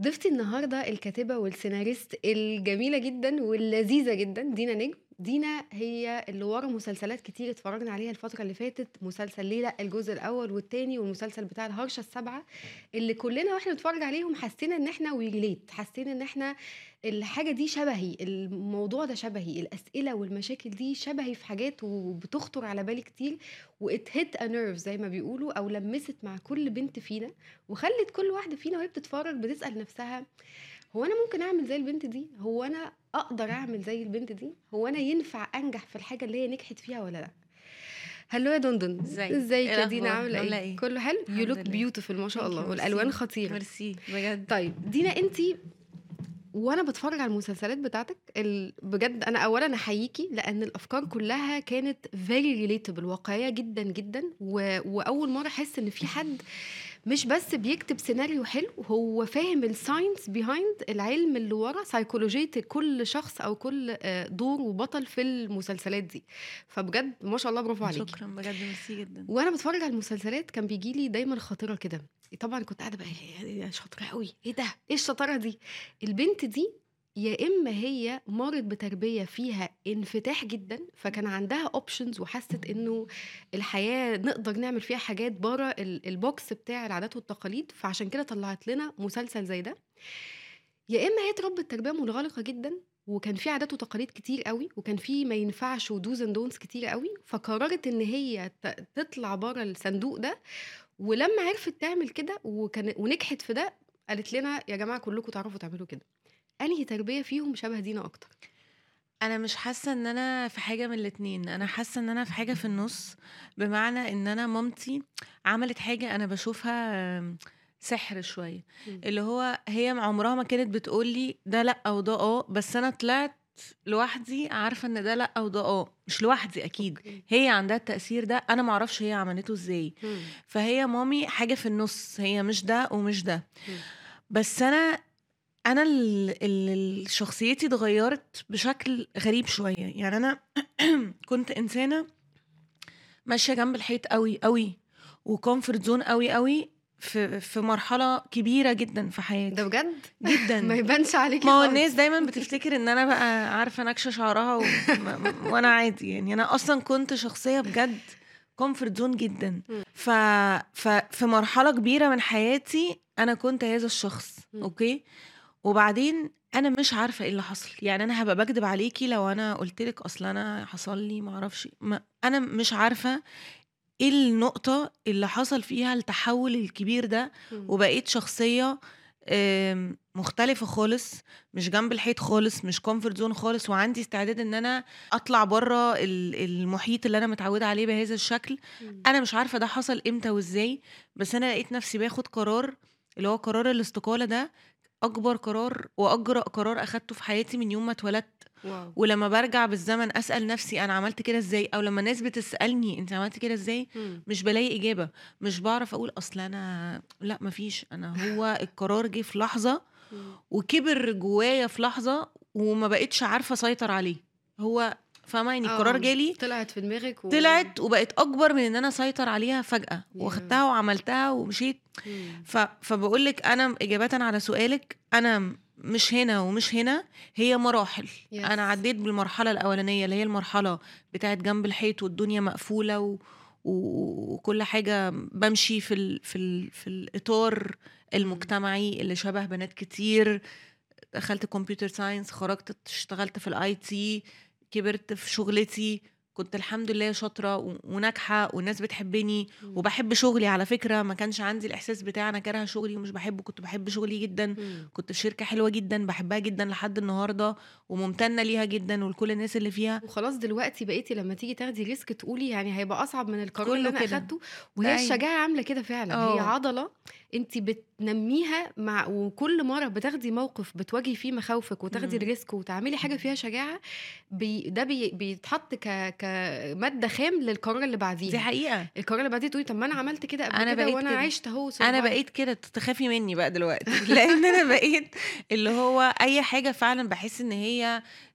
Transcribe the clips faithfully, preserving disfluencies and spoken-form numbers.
ضيفتي النهارده الكاتبة والسيناريست الجميلة جدًا واللذيذة جدًا دينا نجم. دينا هي اللي ورا مسلسلات كتير اتفرجنا عليها الفترة اللي فاتت، مسلسل ليلى الجزء الأول والتاني، والمسلسل بتاع الهرشة السابعة، اللي كلنا واحنا بنتفرج عليهم حسينا إن إحنا we relate، حسينا إن إحنا الحاجة دي شبهي، الموضوع ده شبهي، الأسئلة والمشاكل دي شبهي في حاجات وبتخطر على بالي كتير، وit hit a nerve زي ما بيقولوا، أو لمست مع كل بنت فينا، وخلت كل واحدة فينا وهي بتتفرج بتسأل نفسها هو أنا ممكن أعمل زي البنت دي؟ هو أنا أقدر أعمل زي البنت دي؟ هو أنا ينفع أنجح في الحاجة اللي هي نجحت فيها ولا لأ؟ هلو يا دندن، ازيك؟ ازيك ايه يا دينا؟ الاخبار؟ عاملة عامله ايه؟ ايه؟ كله حلو؟ You الحمد look لله. beautiful ما شاء Thank الله، you. والألوان ميرسي. خطيرة. ميرسي بجد. طيب دينا، انتي وانا بتفرج على المسلسلات بتاعتك ال... بجد انا اولا احييكي لان الافكار كلها كانت very relatable، واقعيه جدا جدا، و... واول مره احس ان في حد مش بس بيكتب سيناريو حلو، هو فاهم الساينس بيهايند، العلم اللي ورا سيكولوجيه كل شخص او كل آه، دور وبطل في المسلسلات دي. فبجد ما شاء الله، برافو عليكي. شكرا بجد، ميرسي جدا. وانا بتفرج على المسلسلات كان بيجي لي دايما خاطره كده، طبعا كنت قاعده بقى يا شاطره قوي، ايه ده، ايه الشطاره دي؟ البنت دي يا اما هي مرت بتربيه فيها انفتاح جدا، فكان عندها اوبشنز وحست انه الحياه نقدر نعمل فيها حاجات بره ال- البوكس بتاع العادات والتقاليد، فعشان كده طلعت لنا مسلسل زي ده. يا اما هي اتربت تربيه منغلقه جدا، وكان في عادات وتقاليد كتير قوي، وكان في ما ينفعش ودوز اند دونتس كتير قوي، فقررت ان هي ت- تطلع بره الصندوق ده. ولما عرفت تعمل كده وكان ونجحت في ده، قالت لنا يا جماعه كلكم تعرفوا تعملوا كده. انهي تربيه فيهم شبه دينا اكتر؟ انا مش حاسه ان انا في حاجه من الاتنين، انا حاسه ان انا في حاجه في النص. بمعنى ان انا مامتي عملت حاجه انا بشوفها آم، سحر شويه. مم. اللي هو هي عمرها ما كانت بتقولي ده لا وده اه، بس انا طلعت لوحدي عارفه ان ده لا وده اه، مش لوحدي اكيد. اوكي. هي عندها التأثير ده، انا معرفش هي عملته ازاي. مم. فهي مامي حاجه في النص، هي مش ده ومش ده. مم. بس انا انا ال- ال- شخصيتي اتغيرت بشكل غريب شويه. يعني انا كنت انسانه ماشيه جنب الحيط قوي قوي، وكومفورت زون قوي قوي في في مرحله كبيره جدا في ده حياتي بجد ما جدا. يبانش عليكي ما هو خالص. الناس دايما بتفتكر ان انا بقى عارفه نكشه شعرها و... م- وانا عادي. يعني انا اصلا كنت شخصيه بجد كومفورت زون جدا. مم. ف... ففي مرحله كبيره من حياتي انا كنت هذا الشخص. مم. اوكي. وبعدين انا مش عارفه ايه اللي حصل. يعني انا هبقى بكدب عليكي لو انا قلت لك اصلا انا حصل لي ما اعرفش ما انا مش عارفه ايه النقطه اللي حصل فيها التحول الكبير ده، مم. وبقيت شخصيه آم، مختلفه خالص، مش جنب الحيط خالص، مش كومفورت زون خالص، وعندي استعداد ان انا اطلع بره المحيط اللي انا متعوده عليه بهذا الشكل. مم. انا مش عارفه ده حصل امتى وازاي، بس انا لقيت نفسي باخد قرار، اللي هو قرار الاستقاله ده. اكبر قرار واجرأ قرار اخدته في حياتي من يوم ما اتولدت. واو. ولما برجع بالزمن اسال نفسي انا عملت كده ازاي، او لما الناس بتسالني انت عملت كده ازاي، مم. مش بلاقي اجابه. مش بعرف اقول اصل انا لا مفيش. انا هو القرار جه في لحظه مم. وكبر جوايا في لحظه، وما بقتش عارفه اسيطر عليه. هو فاهمه يعني القرار اه جالي، طلعت في دماغك و... طلعت وبقت اكبر من ان انا اسيطر عليها فجاه، يا. واخدتها وعملتها ومشيت. مم. ف... فبقولك انا اجابه على سؤالك، انا مش هنا ومش هنا، هي مراحل. يس. انا عديت بالمرحله الاولانيه اللي هي المرحله بتاعت جنب الحيط والدنيا مقفوله و... و- وكل حاجه بمشي في ال... في ال... في الاطار المجتمعي اللي شبه بنات كتير. دخلت كمبيوتر ساينس، خرجت اشتغلت في الاي تي، كبرت في شغلتي، كنت الحمد لله شاطره و- وناجحه والناس بتحبني مم. وبحب شغلي. على فكره ما كانش عندي الاحساس بتاع انا كارهه شغلي ومش بحبه، كنت بحب شغلي جدا. مم. كنت في شركه حلوه جدا بحبها جدا لحد النهارده، وممتنه ليها جدا ولكل الناس اللي فيها. وخلاص دلوقتي بقيتي لما تيجي تاخدي ريسك تقولي يعني هيبقى اصعب من القرار اللي كله انا كده. اخدته. ده وهي أيوة. الشجاعه عامله كده فعلا، هي اه عضله انت بتنميها مع، وكل مره بتاخدي موقف بتواجهي فيه مخاوفك وتاخدي مم. الريسك وتعملي حاجه فيها شجاعه، بي ده بي بيتحط ك كماده خام للقرار اللي دي بعديها. حقيقه. القرار اللي بعديه تقولي طب ما انا عملت كده قبل انا كده بقيت وانا كده. عشت اهو انا survive. بقيت كده، تخافي مني بقى دلوقتي لان انا بقيت اللي هو اي حاجه فعلا بحس ان هي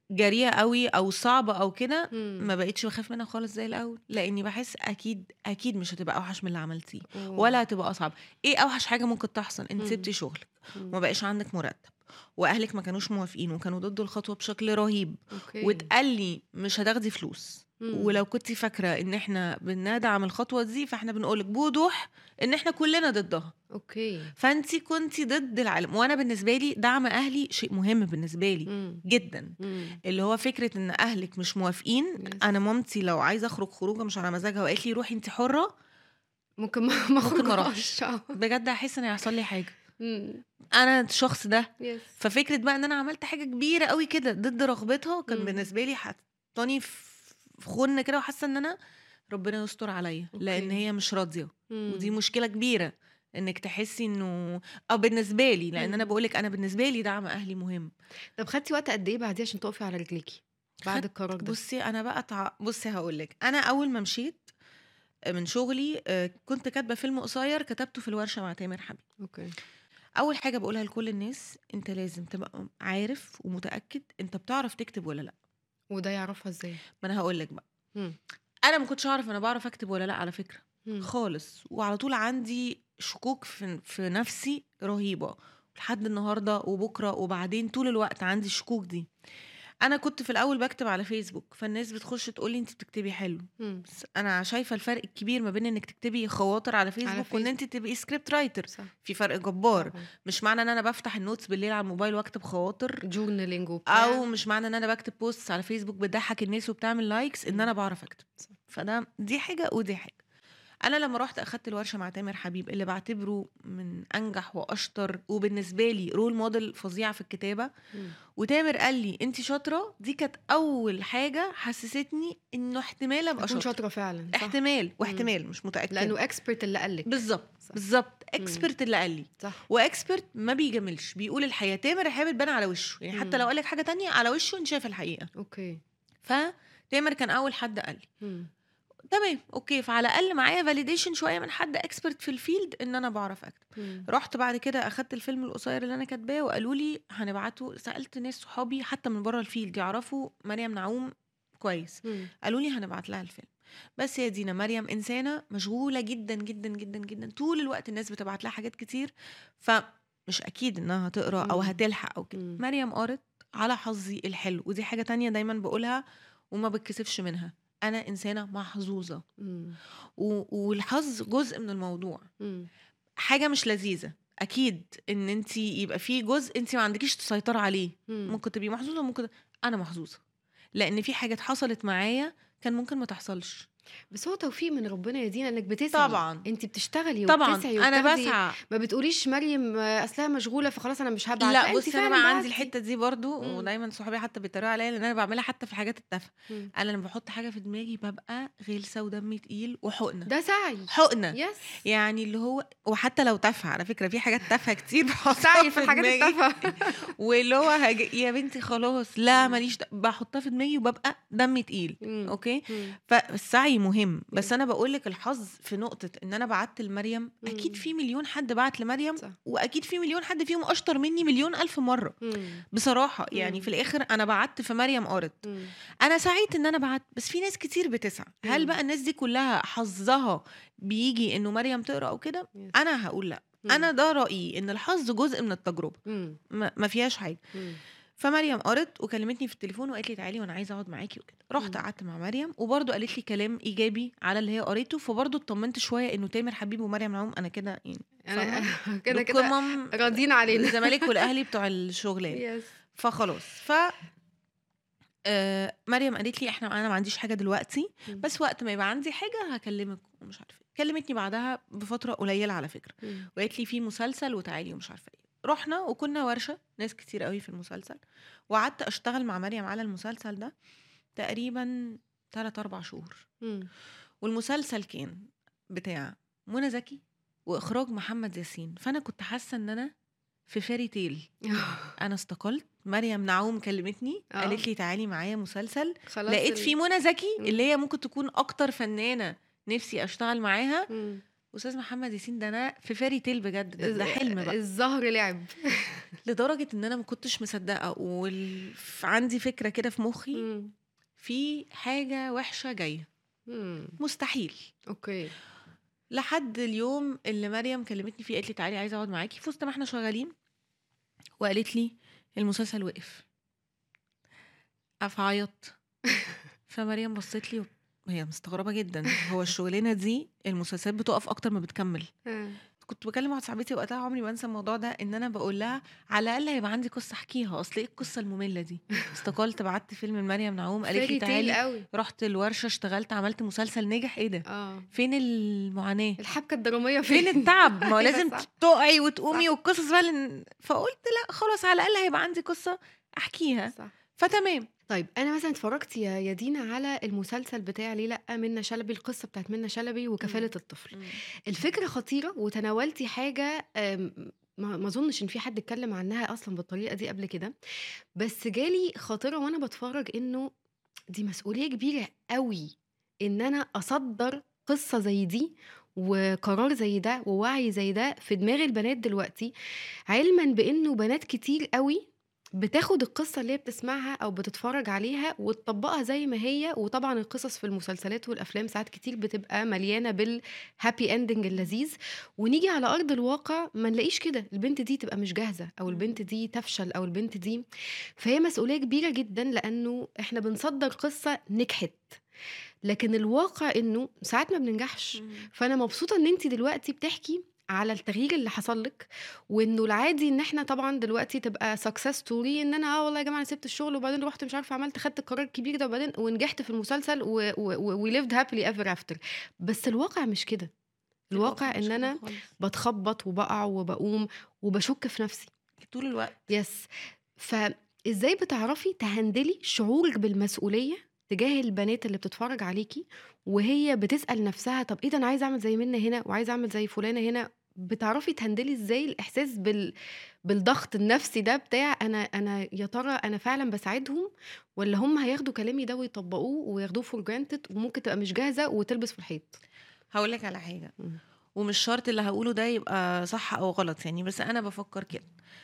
جريئة قوي او صعبة او كده مم. ما بقيتش بخاف منها خالص زي الاول، لاني بحس اكيد اكيد مش هتبقى اوحش من اللي عملتيه أوه. ولا هتبقى اصعب. ايه اوحش حاجة ممكن تحصل؟ انت مم. سبتي شغلك مم. وما بقاش عندك مرتب واهلك ما كانوش موافقين وكانوا ضد الخطوة بشكل رهيب، اوكي. واتقالي مش هتاخدي فلوس، مم. ولو كنتي فاكرة ان احنا بندعم الخطوة دي فاحنا بنقولك بوضوح ان احنا كلنا ضدها، اوكي. فانتي كنتي ضد العالم. وانا بالنسبة لي دعم اهلي شيء مهم بالنسبة لي مم. جدا، مم. اللي هو فكرة ان اهلك مش موافقين. يس. انا مامتي لو عايزة اخرج خروجة مش على مزاجها وقالت لي روحي انتي حرة، ممكن ما ما ممكن ما اخرجش. اروحش، بجد هحس ان هيحصل لي حاجة. مم. انا الشخص ده، يس. ففكرة بقى ان انا عملت حاجة كبيرة قوي كده ضد رغبتها كان مم. بالنسبة لي حطاني في في خن كده، وحاسة ان انا ربنا يستر عليا لان اوكي. هي مش راضية، ودي مم. مشكلة كبيرة انك تحسي انه اه بالنسبة لي، لان انا مم. بقولك انا بالنسبة لي دعم اهلي مهم. طب خدتي وقت قد ايه بعديه عشان تقفي على رجليكي بعد خدت القرار ده؟ بصي انا بقى تع... بصي هقولك، انا اول ما مشيت من شغلي آه، كنت كاتبة فيلم قصير كتبته في الورشة مع تامر حبيب. اوكي. اول حاجة بقولها لكل الناس، انت لازم تبقى عارف ومتأكد انت بتعرف تكتب ولا لا. وده يعرفها ازاي؟ ما انا هقولك بقى، مم. انا ما كنتش اعرف انا بعرف اكتب ولا لا على فكرة مم. خالص، وعلى طول عندي شكوك في, في نفسي رهيبة لحد النهاردة وبكرة وبعدين، طول الوقت عندي الشكوك دي. انا كنت في الاول بكتب على فيسبوك، فالناس بتخش تقولي انت بتكتبي حلو، مم. بس انا شايفه الفرق الكبير ما بين انك تكتبي خواطر على على فيسبوك وان انت فيسبوك تبقي سكريبت رايتر. صح في فرق جبار. طبعا. مش معنى ان انا بفتح النوتس بالليل على الموبايل واكتب خواطر، جورنالينج وبتاع. او مش معنى ان انا بكتب بوست على فيسبوك بتضحك الناس وبتعمل لايكس ان مم. انا بعرف اكتب. صح. فده دي حاجه ودي حاجه. انا لما رحت اخدت الورشه مع تامر حبيب اللي بعتبره من انجح واشطر وبالنسبه لي رول موديل فظيع في الكتابه، مم. وتامر قال لي انت شاطره، دي كانت اول حاجه حسستني انه احتمال ابقى اكون شاطره. شاطره فعلا صح. احتمال مم. واحتمال مش متاكده، لانه اكسبرت اللي قالك. بالظبط صح. بالظبط مم. اكسبرت اللي قال لي. صح. واكسبرت ما بيجاملش، بيقول الحقيقه. تامر الحقيقه بتبان على وشه، يعني حتى مم. لو قال لك حاجه تانية على وشه انت شايف الحقيقه. اوكي. فتامر كان اول حد قال لي مم. تمام اوكي، فعلى الاقل معايا فاليديشن شويه من حد اكسبرت في الفيلد ان انا بعرف اكتب. مم. رحت بعد كده اخدت الفيلم القصير اللي انا كاتباه وقالوا لي هنبعته. سالت ناس صحابي حتى من بره الفيلد يعرفوا مريم نعوم كويس، مم. قالوا لي هنبعت لها الفيلم. بس يا دينا مريم انسانه مشغوله جدا جدا جدا جدا، طول الوقت الناس بتبعت لها حاجات كتير، فمش اكيد انها هتقرا او مم. هتلحق او كده. مم. مريم قرت على حظي الحلو، ودي حاجه تانية دايما بقولها وما بتكسفش منها، انا انسانه محظوظه، مم. و- والحظ جزء من الموضوع. مم. حاجه مش لذيذه اكيد ان انت يبقى فيه جزء انت ما عندكيش تسيطري عليه، مم. ممكن تبقي محظوظه ممكن. انا محظوظه لان في حاجات حصلت معايا كان ممكن ما تحصلش. بس هو توفيق من ربنا يا دينا انك بتسعي. طبعا انت بتشتغلي طبعا وبتسعي انا وبتاخدي. بسعى. ما بتقوليش مريم آه، اصلها مشغوله فخلاص انا مش هبعت. لا انت بصي انا فعلا بقى عندي بعتي. الحته دي برضو، مم. ودايما صحابي حتى بيتريقوا عليا لان انا بعملها حتى في الحاجات التافهه. مم. انا لما بحط حاجه في دماغي ببقى غلسه ودمي تقيل وحقنه ده سعي. حقنه يس. يعني اللي هو، وحتى لو تافهه على فكره في حاجات تافهه كتير بحطها سعي في في الحاجات دماغي التافهه. واللي هو هج... يا بنتي خلاص لا مم. ماليش د... بحطها في دماغي وببقى دمي تقيل. مم. اوكي، مم. فالسعي مهم. بس يس. انا بقول لك الحظ في نقطه ان انا بعت لمريم، اكيد مم. في مليون حد بعت لمريم، صح. واكيد في مليون حد فيهم اشطر مني مليون الف مره مم. بصراحه. يعني مم. في الاخر انا بعت في مريم قرت، مم. انا سعيت ان انا بعت، بس في ناس كتير بتسعى. هل مم. بقى الناس دي كلها حظها بيجي انه مريم تقرا او كده؟ يس. انا هقول لا. مم. انا ده رايي ان الحظ جزء من التجربه، مم. ما ما فيهاش حاجه. مم. فمريم قرت وكلمتني في التليفون وقالت لي تعالي وانا عايزه اقعد معاكي وكده. رحت مم. قعدت مع مريم وبرضه قالت لي كلام ايجابي على اللي هي قريته، فبرضه اطمنت شويه انه تامر حبيب ومريم نعوم انا كده يعني انا فاهمه كده كده القمم راضيين علينا. الزمالك والاهلي بتوع الشغلانه. يس. فخلاص ف آه مريم قالت لي احنا انا ما عنديش حاجه دلوقتي، مم. بس وقت ما يبقى عندي حاجه هكلمك ومش عارفه إيه. كلمتني بعدها بفتره قليله على فكره، مم. وقالت لي في مسلسل وتعالي ومش عارفه ايه. رحنا وكنا ورشه ناس كتير قوي في المسلسل، وقعدت اشتغل مع مريم على المسلسل ده تقريبا ثلاثة أربعة شهور. مم. والمسلسل كان بتاع منى زكي واخراج محمد ياسين، فانا كنت حاسه ان انا في فيري تيل. انا استقلت، مريم نعوم كلمتني اه قالت لي تعالي معايا مسلسل، خلاص لقيت ال... فيه منى زكي مم. اللي هي ممكن تكون اكتر فنانه نفسي اشتغل معاها. مم. استاذ محمد ياسين ده انا في فيري تيل بجد، ده, ده حلم بقى. الظهر لعب. لدرجة ان انا ما كنتش مصدقة، وعندي فكرة كده في مخي إمم. في حاجة وحشة جاية، إمم. مستحيل. أوكي. لحد اليوم اللي مريم كلمتني فيه، قالت لي تعالي عايزة اقعد معاكي في وسط ما احنا شغالين، وقالت لي المسلسل وقف. افعيط. فمريم بصت لي وهي مستغربة جدا، هو الشغلانة دي المسلسلات بتقف اكتر ما بتكمل. آه. كنت بكلم واحده صاحبتي وقتها، عمري ما انسى الموضوع ده، ان انا بقول لها على الاقل هيبقى عندي قصه احكيها، اصل ايه القصه الممله دي؟ استقلت، بعت فيلم لمريم نعوم، قالت لي fairy tale تعالي، أوي. رحت الورشه، اشتغلت، عملت مسلسل نجح. ايه ده؟ آه. فين المعاناه؟ الحبكة الدرامية فين فين؟ التعب؟ ما هو أيوه لازم صح. تقعي وتقومي صح. والقصص بقى لن... فقلت لا خلاص، على الاقل هيبقى عندي قصه احكيها، صح. فتمام. طيب أنا مثلًا اتفرجت يا يا دينا على المسلسل بتاع ليه لأ، منة شلبي، القصة بتاعة منة شلبي وكفالة الطفل. مم. الفكرة خطيرة وتناولتِ حاجة آمم ما ما أظنش إن في حد اتكلم عنها أصلًا بالطريقة دي قبل كده، بس جالي خاطرة وأنا باتفرج إنه دي مسؤولية كبيرة أوي إن أنا أصدّر قصة زي دي، وقرار زي ده، ووعي زي ده في دماغ البنات دلوقتي، علمًا بإنه بنات كتير أوي بتاخد القصة اللي هي بتسمعها أو بتتفرج عليها وتطبّقها زي ما هي، وطبعًا القصص في المسلسلات والأفلام ساعات كتير بتبقى مليانة بالhappy ending اللذيذ، ونيجي على أرض الواقع ما نلاقيش كده، البنت دي تبقى مش جاهزة أو البنت دي تفشل أو البنت دي فهي مسؤولية كبيرة جدًا لأنه إحنا بنصدّر قصة نجحت، لكن الواقع إنه ساعات ما بننجحش، مم. فأنا مبسوطة إن أنتِ دلوقتي بتحكي على التغيير اللي حصل لِك، وإنه العادي إن إحنا طبعًا دلوقتي تبقى success story إن أنا آه والله يا جماعة أنا سِبت الشغل وبعدين رُحت مش عارفة عملت خدت القرار الكبير ده وبعدين ونجحت في المسلسل و و و we lived happily ever after. بس الواقع مش كده، الواقع مش إن كده أنا خالص، باتخبّط وباقع وباقوم وباشُك في نفسي. طول الوقت. يس. فإزاي بتعرفي تهندلي شعورِك بالمسؤولية تجاه البنات اللي بتتفرج عليكِ، وهي بتسأل نفسها طب إيه ده أنا عايزة أعمل زي منة هنا، وعايزة أعمل زي فلانة هنا، بتعرفي تهندلي إزاي الإحساس بال بالضغط النفسي ده بتاع أنا أنا يا ترى أنا فعلًا باساعدهم، والّا هم هياخدوا كلامي ده ويطبّقوه وياخدوه for granted وممكن تبقى مش جاهزة وتلبس في الحيط؟ هقول لك على حاجه، إمم. ومش شرط اللي هقوله ده يبقى صح او غلط يعني، بس انا بفكر كده.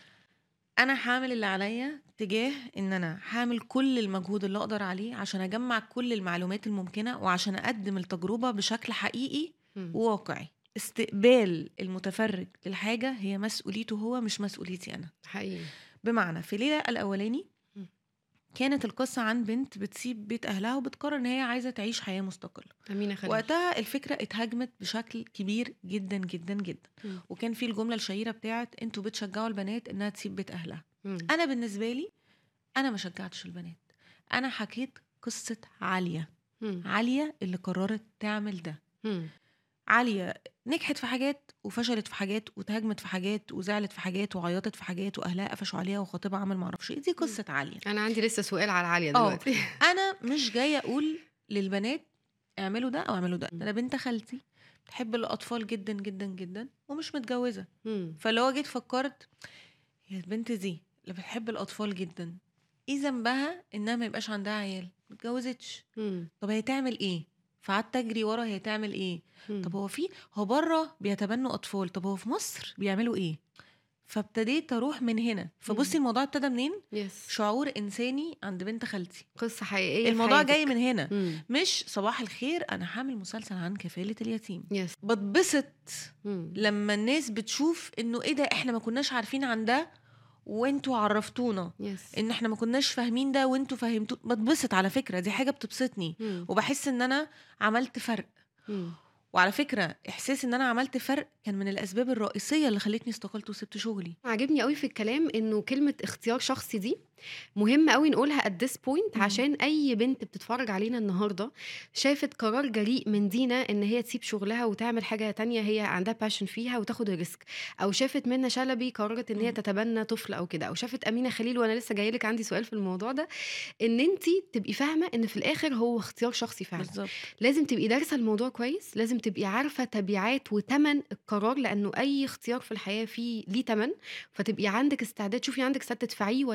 انا هعمل اللي عليا تجاه ان انا هعمل كل المجهود اللي اقدر عليه عشان اجمع كل المعلومات الممكنه، وعشان اقدم التجربه بشكل حقيقي إمم. وواقعي. استقبال المتفرج للحاجه هي مسؤوليته هو، مش مسؤوليتي انا. حقيقي. بمعنى في ليلة الاولاني إمم. كانت القصه عن بنت بتسيب بيت اهلها وبتقرر ان هي عايزه تعيش حياه مستقله. أمينة خليل. وقتها الفكره اتهاجمت بشكل كبير جدا جدا جدا، إمم. وكان في الجمله الشهيره بتاعت انتوا بتشجعوا البنات انها تسيب بيت اهلها. إمم. انا بالنسبه لي انا ما شجعتش البنات، انا حكيت قصه عاليه. إمم. عاليه اللي قررت تعمل ده. إمم. عاليه نجحت في حاجات وفشلت في حاجات وتهاجمت في حاجات وزعلت في حاجات وعيطت في حاجات واهلها قفشوا عليها وخطيبها عمل معرفش ايه. دي قصه عاليه. أنا عندي لسه سؤال على عالية اه دلوقتي. انا مش جايه اقول للبنات اعملوا ده او اعملوا ده. إمم. انا بنت خالتي بتحب الاطفال جدا جدا جدا ومش متجوزه، إمم. فلو جيت فكرت هي البنت دي اللي بتحب الاطفال جدا ايه ذنبها انها ما يبقاش عندها عيال؟ متجوزتش. إمم. طب هي تعمل ايه؟ فقعدت اجري ورا هي تعمل ايه. إمم. طب هو في هو بره بيتبنوا اطفال، طب هو في مصر بيعملوا ايه؟ فابتديت اروح من هنا. فبصي إمم. الموضوع ابتدى منين؟ يس. شعور انساني عند بنت خالتي. قصة حقيقية في الموضوع جاي حياتِك. من هنا، إمم. مش صباح الخير انا هعمل مسلسل عن كفالة اليتيم. يس. بتبسط إمم. لما الناس بتشوف انه ايه ده، احنا ما كناش عارفين عن ده وانتوا عرفتونا، يس. ان احنا ما كناش فاهمين ده وانتوا فهمتوا. بتبسط على فكرة، دي حاجة بتبسطني إمم. وبحس ان انا عملت فرق. إمم. وعلى فكرة احساس ان انا عملت فرق كان من الاسباب الرئيسية اللي خلتني استقلت وسبت شغلي. عاجبني أوي في الكلام إنه كلمة اختيار شخصي دي مهم أوي نقولها at this point مم. عشان أي بنت بتتفرج علينا النهارده شافت قرار جريء من دينا إن هي تسيب شغلها وتعمل حاجة تانية هي عندها passion فيها وتاخد الريسك، أو شافت منة شلبي قررت إن هي مم. تتبنى طفل أو كده، أو شافت أمينة خليل. وأنا لسه جاية لك عندي سؤال في الموضوع ده، إن أنتِ تبقي فاهمة إن في الآخر هو اختيار شخصي فعلًا. بالظبط. لازم تبقي دارسة الموضوع كويس، لازم تبقي عارفة تبعات وتمن القرار، لأنه أي اختيار في الحياة فيه ليه تمن، فتبقي عندك استعداد، شوفي عندك استعداد تدفعيه ولا هتأجلي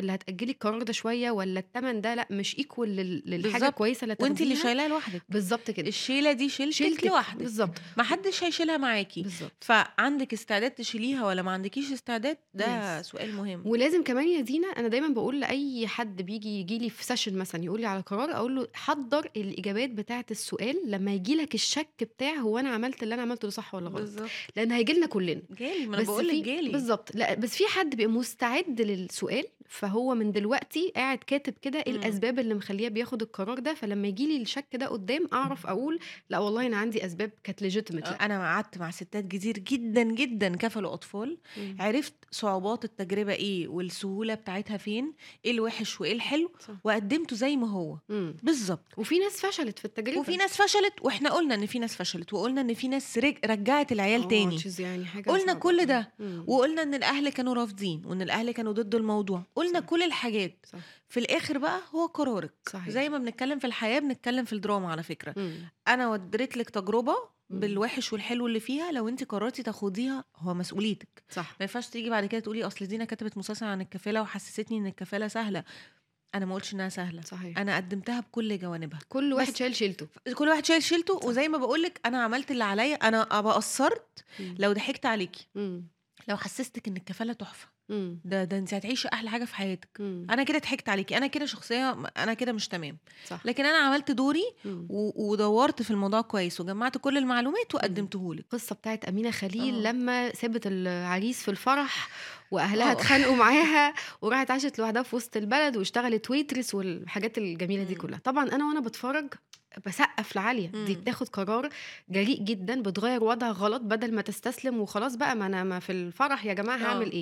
تاجلي القرار ده شويه، ولا الثمن ده لا مش ايكوال للحاجه بالظبط. الكويسه اللي وانت اللي تاخديها. شايلاها لوحدك، بالظبط كده. الشيله دي شيلتك شيلتك لوحدك، بالظبط ما حدش هيشيلها معاكي. بالظبط. فعندك استعداد تشيليها ولا ما عندكيش استعداد؟ ده Yes. سؤال مهم. ولازم كمان يا دينا، انا دايما بقول لاي حد بيجي يجي لي في سيشن مثلا يقول لي على قرار، اقول له حضر الاجابات بتاعه السؤال لما يجي لك الشك بتاع هو انا عملت اللي انا عملته ده صح ولا غلط، بالظبط. لان هيجي لنا كلنا. جالي، ما انا بس بقول لك في جالي. بالظبط، لا بس في حد بيبقى مستعد للسؤال، فهو من دلوقتي قاعد كاتب كده ايه مم. الاسباب اللي مخليه بياخد القرار ده، فلما يجي لي الشك ده قدام اعرف اقول لا والله انا عندي اسباب كانت ليجيتيميت. لا انا قعدت مع ستات كتير جدا جدا كفلوا اطفال، مم. عرفت صعوبات التجربه ايه والسهوله بتاعتها فين، ايه الوحش وايه الحلو، صح. وقدمته زي ما هو مم. بالظبط. وفي ناس فشلت في التجربه، وفي ناس فشلت، واحنا قلنا ان في ناس فشلت، وقلنا ان في ناس رج... رجعت العيال آه، تاني، which is يعني حاجه قلنا صعبة كل أوي. ده، مم. وقلنا ان الاهل كانوا رافضين، وان الاهل كانوا ضد الموضوع، قلنا صح. كل الحاجات. صح. في الاخر بقى هو قرارك. صحيح. زي ما بنتكلم في الحياه بنتكلم في الدراما على فكره. مم. انا ودرت لك تجربه مم. بالوحش والحلو اللي فيها، لو انت قررتي تاخديها هو مسؤوليتك. صح. ما ينفعش تيجي بعد كده تقولي اصل دينا كتبت مسلسل عن الكفاله وحسستني ان الكفاله سهله. انا ما قلتش انها سهله، صحيح. انا قدمتها بكل جوانبها، كل واحد بس شايل شيلته. كل واحد شايل شيلته. صح. وزي ما بقولك انا عملت اللي عليا، انا ابقى قصرت مم. لو ضحكت عليكي، مم. لو حسستك ان الكفاله تحفه، مم. ده ده انت هتعيشي احلى حاجه في حياتك، مم. انا كده ضحكت عليكي، انا كده شخصيه، انا كده مش تمام. صح. لكن انا عملت دوري مم. و- ودورت في الموضوع كويس، وجمعت كل المعلومات مم. وقدمتهولك. القصه بتاعت امينه خليل اه لما سابت العريس في الفرح واهلها اه اتخانقوا معاها وراحت عاشت لوحدها في وسط البلد واشتغلت ويترس والحاجات الجميله دي مم. كلها. طبعا انا وانا بتفرج بسقف لعاليه، دي مم. بتاخد قرار جريء جدا، بتغير وضع غلط بدل ما تستسلم وخلاص بقى ما انا ما في الفرح يا جماعه هعمل اه ايه.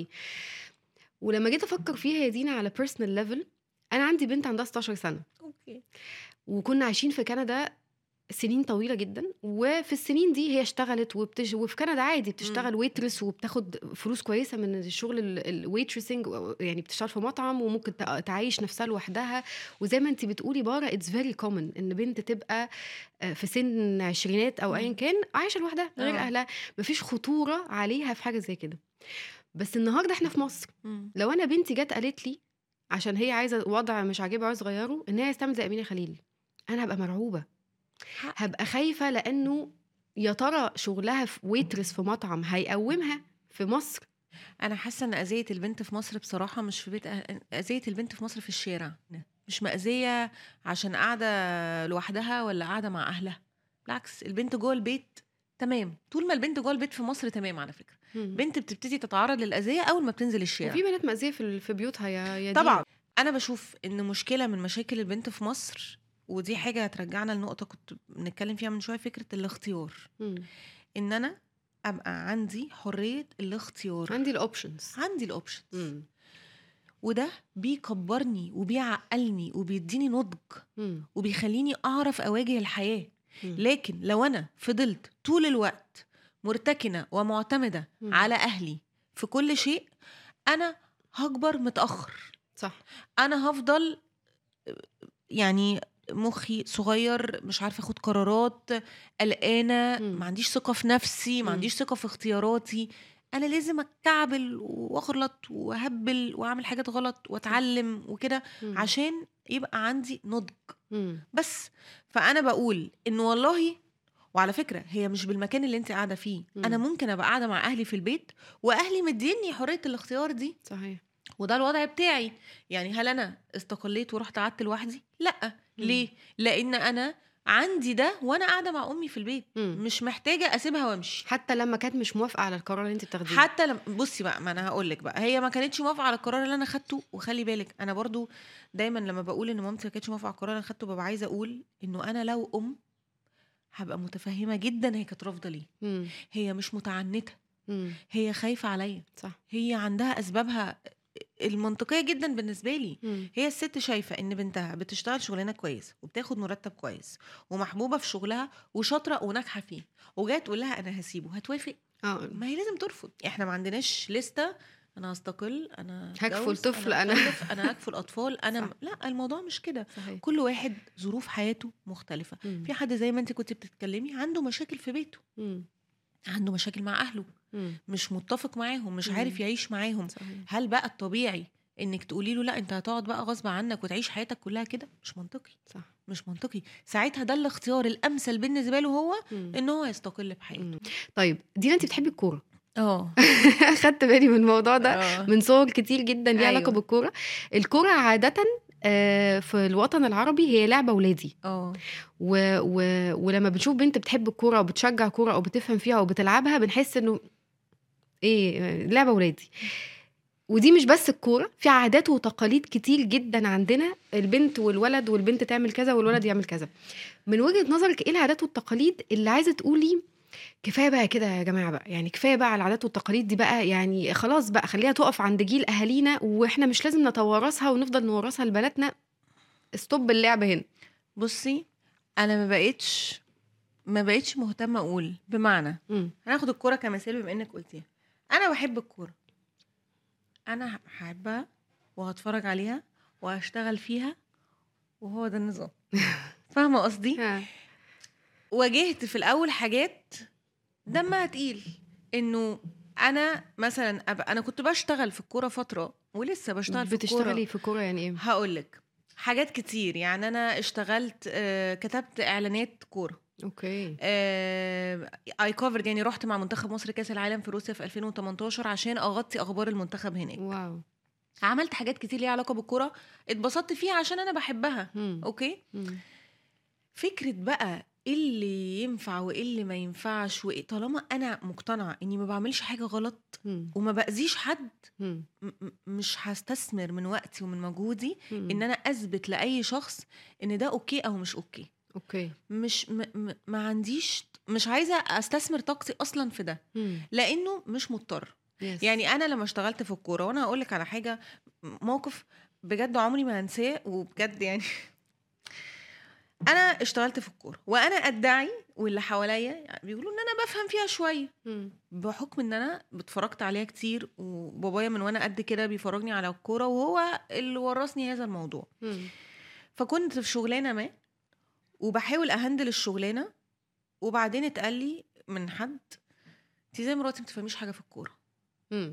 ولما جيت افكر فيها يا دينا على بيرسونال ليفل، انا عندي بنت عندها ستاشر سنه اوكي. وكنا عايشين في كندا سنين طويلة جدا، وفي السنين دي هي اشتغلت وبتج... وفي كندا عادي مم. بتشتغل ويترس وبتاخد فلوس كويسة من الشغل الويترسنج، يعني بتشتغل في مطعم وممكن تع- تعيش نفسها لوحدها. وزي ما انت بتقولي بارا اتس فيري كومن ان بنت تبقى آه، في سن عشرينات او ايا مم. كان عايشة لوحدها من غير اه اهلها، مفيش خطورة عليها في حاجة زي كده. بس النهارده احنا في مصر، مم. لو انا بنتي جت قالت لي عشان هي عايزة وضع مش عاجبها عايزة تغيره ان هي عايزة تعمل زي امينة خليل، انا هبقى مرعوبة، حق. هبقى خايفة، لأنه يا ترى شغلها في ويترس في مطعم هيقومها في مصر. انا حاسه ان اذيه البنت في مصر بصراحه مش في بيت أه- اذيه البنت في مصر في الشارع، مش مأذيه عشان قاعده لوحدها ولا قاعده مع اهلها. بالعكس، البنت جوه البيت تمام، طول ما البنت جوه البيت في مصر تمام. على فكره مم. بنت بتبتدي تتعرض للاذيه اول ما بتنزل وفي الشارع. بنات مأذية في ال- في بيوتها يا يا طبعا دينا. انا بشوف ان مشكله من مشاكل البنت في مصر، ودي حاجه هترجعنا لنقطه كنت بنتكلم فيها من شويه، فكره الاختيار. مم. ان انا ابقى عندي حريه الاختيار، عندي الاوبشنز. عندي الاوبشنز، وده بيكبرني وبيعقلني وبيديني نضج وبيخليني اعرف اواجه الحياه. لكن لو انا فضلت طول الوقت مرتكنه ومعتمده مم. على اهلي في كل شيء، انا هكبر متاخر. صح. انا هفضل يعني مخي صغير، مش عارفه اخد قرارات، قلقانه، مم. ما عنديش ثقه في نفسي، ما مم. عنديش ثقه في اختياراتي. انا لازم اتكعبل واغلط وهبل واعمل حاجات غلط واتعلم وكده مم. عشان يبقى عندي نضج. مم. بس فانا بقول انه والله، وعلى فكره هي مش بالمكان اللي انت قاعده فيه، مم. انا ممكن ابقى قاعده مع اهلي في البيت واهلي مديني حريه الاختيار دي، صحيح. وده الوضع بتاعي. يعني هل انا استقليت ورحت قعدت لوحدي؟ لا. ليه؟ لان انا عندي ده وانا قاعده مع امي في البيت، مم. مش محتاجه اسيبها وامشي. حتى لما كانت مش موافقة على القرار اللي انت بتاخديه. حتى لما بصي بقى، ما انا هقول لك بقى، هي ما كانتش موافقه على القرار اللي انا خدته. وخلي بالك انا برضو دايما لما بقول ان مامتي ما كانتش موافقه على القرار اللي انا خدته، ببقى عايزه اقول انه انا لو ام هبقى متفهمه جدا هي كانت رافضه ليه. مم. هي مش متعنته، مم. هي خايفه عليا، صح. هي عندها اسبابها المنطقيه جدا بالنسبه لي. مم. هي الست شايفه ان بنتها بتشتغل شغلانه كويس وبتاخد مرتب كويس ومحبوبه في شغلها وشاطره وناجحه فيه، وجايه تقول لها انا هسيبه، هتوافق؟ اه ما هي لازم ترفض. احنا ما عندناش لسته انا هستقل، انا هكفل هتجوز، طفل، انا انا هخلف، انا هكفل اطفال، انا صح. م... لا، الموضوع مش كده. صحيح. كل واحد ظروف حياته مختلفه. مم. في حد زي ما انت كنت بتتكلمي عنده مشاكل في بيته، مم. عنده مشاكل مع اهله، مم. مش متفق معاهم، مش مم. عارف يعيش معاهم. صحيح. هل بقى الطبيعي انك تقولي له لا انت هتقعد بقى غصب عنك وتعيش حياتك كلها كده، مش منطقي. صح. مش منطقي. ساعتها ده الاختيار الامثل بالنسبه له هو مم. ان هو يستقل بحياته. مم. طيب دينا انت بتحبي الكوره؟ اه خدت بالي من الموضوع ده اه من صور كتير جدا ليها علاقه ايوه بالكوره. الكوره عاده آه، في الوطن العربي هي لعبه ولادي، اه و... و... ولما بنشوف بنت بتحب الكوره او بتشجع كوره او بتفهم فيها او بتلعبها بنحس انه ايه، لعبه ولادي. ودي مش بس الكوره، في عادات وتقاليد كتير جدا عندنا، البنت والولد، والبنت تعمل كذا والولد يعمل كذا. من وجهه نظرك ايه العادات والتقاليد اللي عايزه تقولي كفايه بقى كده يا جماعه بقى، يعني كفايه بقى على العادات والتقاليد دي بقى، يعني خلاص بقى خليها تقف عند جيل اهالينا واحنا مش لازم نتوارثها ونفضل نورثها لبناتنا، استوب اللعب هنا. بصي انا ما بقيتش ما بقيتش مهتمه اقول، بمعنى مم. هناخد الكوره كمثال بما انك قلتيها. انا بحب الكوره، انا هحبها وهتفرج عليها وهشتغل فيها، وهو ده النظام. فاهمه قصدي؟ ها. واجهت في الاول حاجات دمها تقيل، انه انا مثلا أبقى انا كنت بشتغل في الكوره فتره ولسه بشتغل في الكوره. بتشتغلي في الكوره يعني ايه؟ هقولك حاجات كتير، يعني انا اشتغلت آه، كتبت اعلانات كوره، اوكي. اي كوفرد، يعني رحت مع منتخب مصر كاس العالم في روسيا في ألفين وتمنتاشر عشان اغطي اخبار المنتخب هناك. واو. عملت حاجات كتير ليها علاقه بالكوره، اتبسطت فيها عشان انا بحبها. مم. اوكي. مم. فكره بقى إيه اللي ينفع وايه اللي ما ينفعش، وايه طالما انا مقتنعه اني ما بعملش حاجه غلط مم. وما باذيش حد، مم. م- م- مش هستثمر من وقتي ومن مجهودي مم. ان انا اثبت لاي شخص ان ده اوكي او مش اوكي. اوكي. مش م م ما عنديش، مش عايزه استثمر طاقتي اصلا في ده، مم. لانه مش مضطر. يس. يعني انا لما اشتغلت في الكوره، وانا هقول لك على حاجه، موقف بجد عمري ما هنساه، وبجد يعني انا اشتغلت في الكوره وانا ادعي واللي حواليا بيقولوا ان انا بفهم فيها شويه، مم. بحكم ان انا اتفرجت عليها كتير، وبابايا من وانا قد كده بيفرجني على الكوره، وهو اللي ورثني هذا الموضوع. مم. فكنت في شغلانه ما وبحاول اهندل الشغلانه، وبعدين اتقال لي من حد انت زي مراتي ما بتفهميش حاجه في الكوره. مم.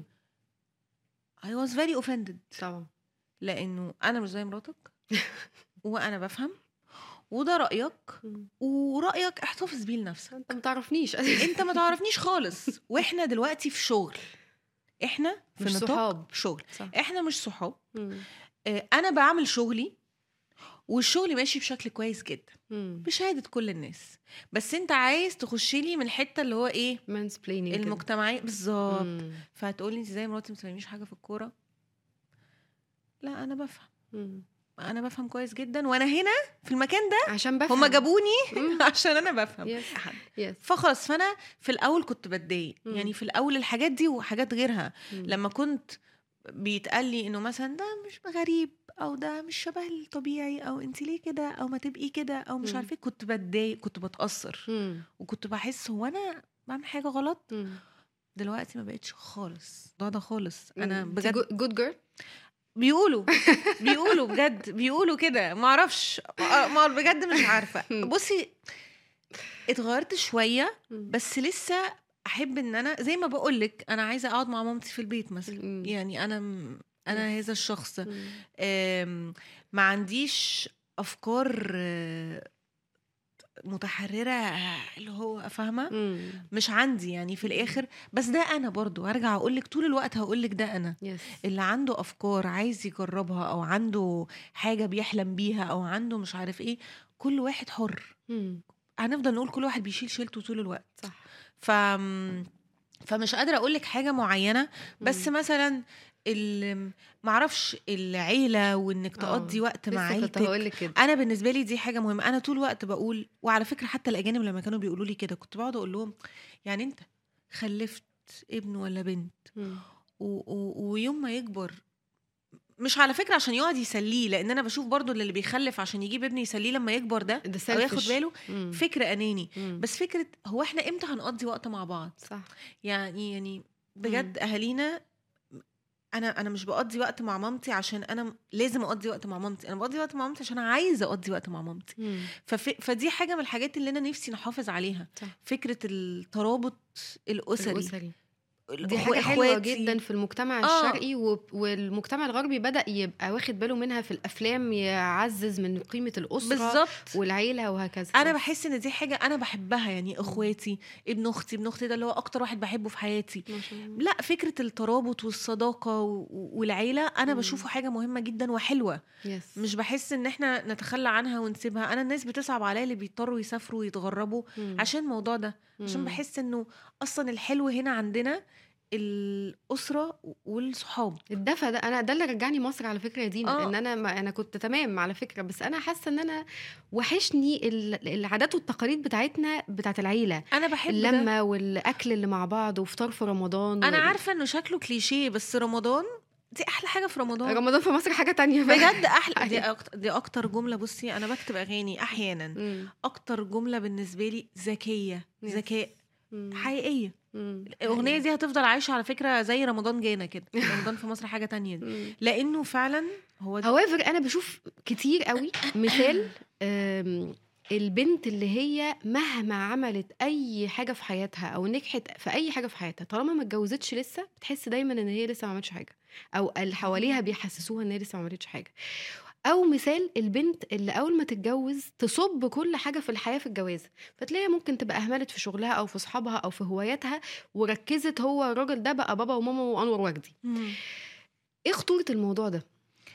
I was very offended، طبعا. لانه انا مش زي مراتك وانا بفهم، وده رايك، مم. ورايك احتفظ بيه لنفسك، انت ما تعرفنيش. انت ما تعرفنيش خالص، واحنا دلوقتي في شغل، احنا في مش نطاق صحاب. شغل، صح. احنا مش صحاب. مم. اه انا بعمل شغلي والشغل ماشي بشكل كويس جدا مم. بشهاده كل الناس، بس انت عايز تخشي لي من الحته اللي هو ايه مانسبلينينج كده. المجتمعيه بالظبط. مم. فهتقولي انت زي مراتي ما بتفهميش حاجه في الكوره. لا انا بفهم، مم. انا بفهم كويس جدا، وانا هنا في المكان ده عشان بفهم. هما جابوني مم. عشان انا بفهم. يس. أحد. يس. فخلاص، فانا في الاول كنت بتضايق، مم. يعني في الاول الحاجات دي وحاجات غيرها، مم. لما كنت بيتقال لي انه مثلا ده مش غريب، او ده مش شبه الطبيعي، او انت ليه كده، او ما تبقي كده، او مش مم. عارفه، كنت بتضايق، كنت بتاثر، مم. وكنت بحس هو انا بعمل حاجه غلط. مم. دلوقتي ما بقتش خالص ده ده خالص. انا مم. بجد جود جيرل. بيقولوا بيقولوا بجد بيقولوا كده، ما اعرفش، ما بجد مش عارفه. بصي اتغيرت شويه، بس لسه احب ان انا زي ما بقول لك انا عايزه اقعد مع مامتي في البيت مثلا. مم. يعني انا انا هذا الشخص، مم. أم، ما عنديش افكار آه، متحرره اللي هو فاهمه، مم. مش عندي يعني في الاخر. بس ده انا برضو هرجع اقول لك طول الوقت، هقول لك ده انا يس. اللي عنده افكار عايز يجربها، او عنده حاجه بيحلم بيها، او عنده مش عارف ايه، كل واحد حر. مم. هنفضل نقول كل واحد بيشيل شيلته طول الوقت. صح. ف فمش قادره اقول لك حاجه معينه، بس مم. مثلا ال- معرفش العيله، وانك تقضي آه. وقت مع لسه كنت عيلتك. هقول لك كده. انا بالنسبه لي دي حاجه مهمه. انا طول الوقت بقول، وعلى فكره حتى الاجانب لما كانوا بيقولوا لي كده كنت بقعد اقول لهم يعني انت خلفت ابن ولا بنت، مم. و... و... ويوم ما يكبر، مش على فكره عشان يقعد يسليه، لان انا بشوف برضو اللي بيخلف عشان يجيب ابن يسليه لما يكبر ده ده او ياخد selfish. باله، مم. فكره اناني. مم. بس فكره هو احنا امتى هنقضي وقت مع بعض؟ صح. يعني يعني بجد اهالينا، انا انا مش بقضي وقت مع مامتي عشان انا لازم اقضي وقت مع مامتي، انا بقضي وقت مع مامتي عشان انا عايزه اقضي وقت مع مامتي. مم. فف... فدي حاجه من الحاجات اللي انا نفسي نحافظ عليها. صح. فكره الترابط الاسري, الأسري. دي أخو- حاجة حلوة اخواتي جدا في المجتمع اه الشرقي، وب- والمجتمع الغربي بدأ يبقى واخد باله منها في الأفلام، يعزز من قيمة الأسرة بالظبط. والعيلة وهكذا. انا بس بحس ان دي حاجه انا بحبها، يعني مم. اخواتي، ابن اختي ابن اختي ده اللي هو اكتر واحد بحبه في حياتي. ما شاء الله. لا، فكره الترابط والصداقه و- والعيله انا مم. بشوفه حاجه مهمه جدا وحلوه. يس. مش بحس ان احنا نتخلى عنها ونسيبها. انا الناس بتصعب عليا اللي بيضطروا يسافروا ويتغربوا مم. عشان الموضوع ده، عشان مم. بحس انه اصلا الحلو هنا عندنا الاسره والصحاب. الدفى ده، انا ده اللي رجعني مصر على فكره يا دينا، اه ان انا ما انا كنت تمام على فكره، بس انا حاسه ان انا وحشني ال- العادات والتقاليد بتاعتنا بتاعت العيله، انا بحب ده. اللمه والاكل اللي مع بعض وفطار في رمضان انا وال... عارفه انه شكله كليشيه، بس رمضان دي احلى حاجه في رمضان. رمضان في مصر حاجه تانية بقى. بجد احلى. دي أيوة. أكتر دي اكتر جمله. بصي انا بكتب اغاني احيانا، مم. اكتر جمله بالنسبه لي ذكيه، يس. ذكاء، مم. حقيقيه. مم. الاغنيه حقيقي. دي هتفضل عايشه على فكره زي رمضان جانا كده. رمضان في مصر حاجه تانية دي. مم. لانه فعلا هو ده. however انا بشوف كتير قوي مثال آم، البنت اللي هي مهما عملت اي حاجه في حياتها او نجحت في اي حاجه في حياتها، طالما ما اتجوزتش لسه بتحس دايما ان هي لسه ما عملتش حاجه، او اللي حواليها بيحسسوها ان هي لسه ما عملتش حاجه. او مثال البنت اللي اول ما تتجوز تصب كل حاجه في الحياه في الجواز، فتلاقيها ممكن تبقى اهملت في شغلها او في اصحابها او في هواياتها، وركزت هو الراجل ده بقى بابا وماما وانور وجدي. مم. ايه خطوره الموضوع ده؟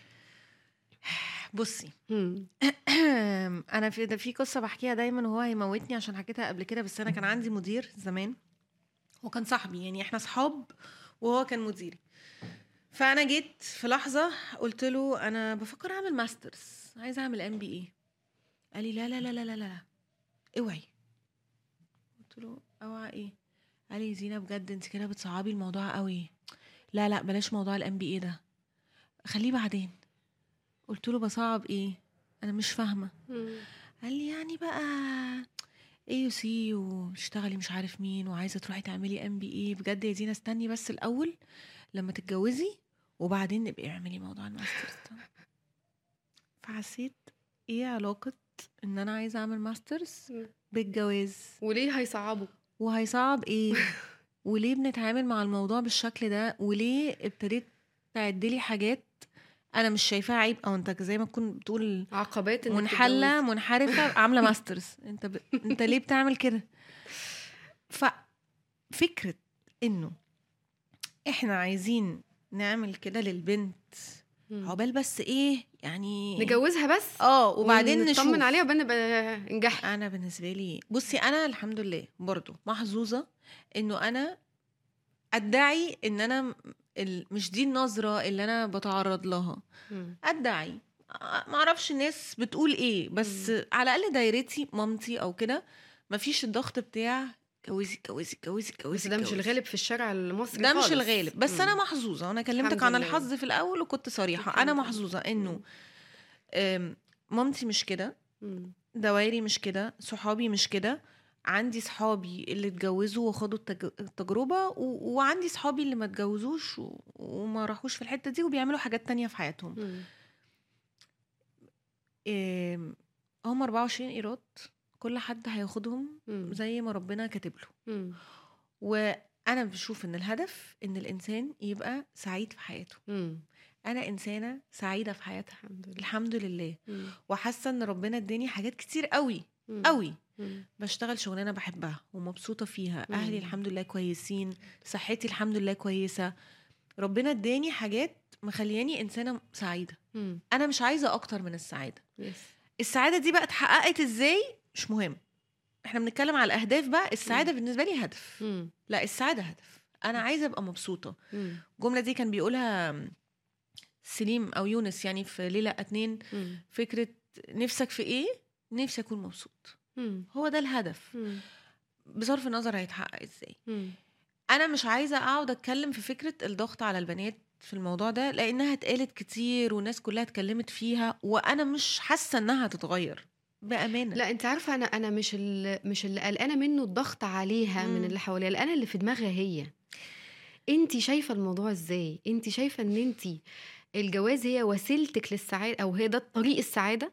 بصي مم. انا في ده في قصه بحكيها دايما وهو هيموتني عشان حكيتها قبل كده. بس انا كان عندي مدير زمان، هو كان صاحبي، يعني احنا صحاب وهو كان مديري. فانا جيت في لحظه قلت له انا بفكر اعمل ماسترز، عايزه اعمل ام بي اي. قال لي لا لا لا لا لا لا اوعي. قلت له اوعى ايه؟ قال لي زينه بجد انت كده بتصعبي الموضوع قوي، لا لا بلاش موضوع الام بي اي ده، خليه بعدين. قلت له بصعب ايه؟ انا مش فاهمه. مم. قال لي يعني بقى اي يو سي واشتغلي مش عارف مين وعايزه تروحي تعملي ام بي اي. بجد يا زينه استني بس الاول لما تتجوزي وبعدين نبقى اعملي موضوع الماسترز ده. فحسيت ايه علاقه ان انا عايزه اعمل ماسترز مم. بالجواز؟ وليه هيصعبوا؟ وهيصعب ايه؟ وليه بنتعامل مع الموضوع بالشكل ده؟ وليه ابتديت تعدلي حاجات انا مش شايفاها عيب، او انت زي ما تكون بتقول عقبات انك منحله تتجوزي. منحرفه عامله ماسترز. انت ب... انت ليه بتعمل كده؟ ففكره انه احنا عايزين نعمل كده للبنت مم. عقبال بس ايه يعني نجوزها بس اه وبعدين نشوف. نطمن عليها وبعدين نبقى ننجح. انا بالنسبه لي بصي انا الحمد لله برضو محظوظه انه انا ادعي ان انا ال... مش دي النظره اللي انا بتعرض لها. مم. ادعي ما اعرفش الناس بتقول ايه، بس مم. على الاقل دايرتي مامتي او كده مفيش الضغط بتاع جوزي جوزي جوزي بس جوزي ده مش جوزي. الغالب في الشرع المصري ده خالص. مش الغالب، بس مم. انا محظوظه. انا كلمتك الحمد عن لله. الحظ في الاول وكنت صريحه. الحمد انا لله. محظوظه انه مم. أم، مامتي مش كده، مم. دوائري مش كده، صحابي مش كده. عندي صحابي اللي اتجوزوا وخدوا التج... التجربة و... وعندي صحابي اللي ما اتجوزوش و... وما راحوش في الحتة دي وبيعملوا حاجات تانية في حياتهم. مم. إيه... هم أربعة وعشرين إيراد، كل حد هياخدهم مم. زي ما ربنا كاتب له. مم. وأنا بشوف إن الهدف إن الإنسان يبقى سعيد في حياته. مم. أنا إنسانة سعيدة في حياتها الحمد لله. الحمد لله. مم. وحاسة إن ربنا اداني حاجات كتير قوي مم. قوي. مم. بشتغل شغلانه بحبها ومبسوطه فيها، مم. اهلي الحمد لله كويسين، صحتي الحمد لله كويسه. ربنا اداني حاجات مخلياني انسانه سعيده. مم. انا مش عايزه اكتر من السعاده. يس. السعاده دي بقى اتحققت ازاي مش مهم، احنا بنتكلم على الاهداف بقى. السعاده بالنسبه لي هدف. مم. لا السعاده هدف، انا عايزه ابقى مبسوطه. مم. الجمله دي كان بيقولها سليم او يونس يعني في ليله اتنين. مم. فكره نفسك في ايه؟ نفسي اكون مبسوط. مم. هو ده الهدف، مم. بصرف النظر هيتحقق ازاي. مم. انا مش عايزه اقعد اتكلم في فكره الضغط على البنات في الموضوع ده، لانها اتقالت كتير والناس كلها اتكلمت فيها، وانا مش حاسه انها هتتغير بامانه. لا انت عارفه انا انا مش اللي مش اللي قلقانه منه الضغط عليها مم. من اللي حواليها، قلقانه اللي في دماغها هي. انت شايفه الموضوع ازاي؟ انت شايفه ان انت الجواز هي وسيلتك للسعاده، او هي ده طريق السعاده،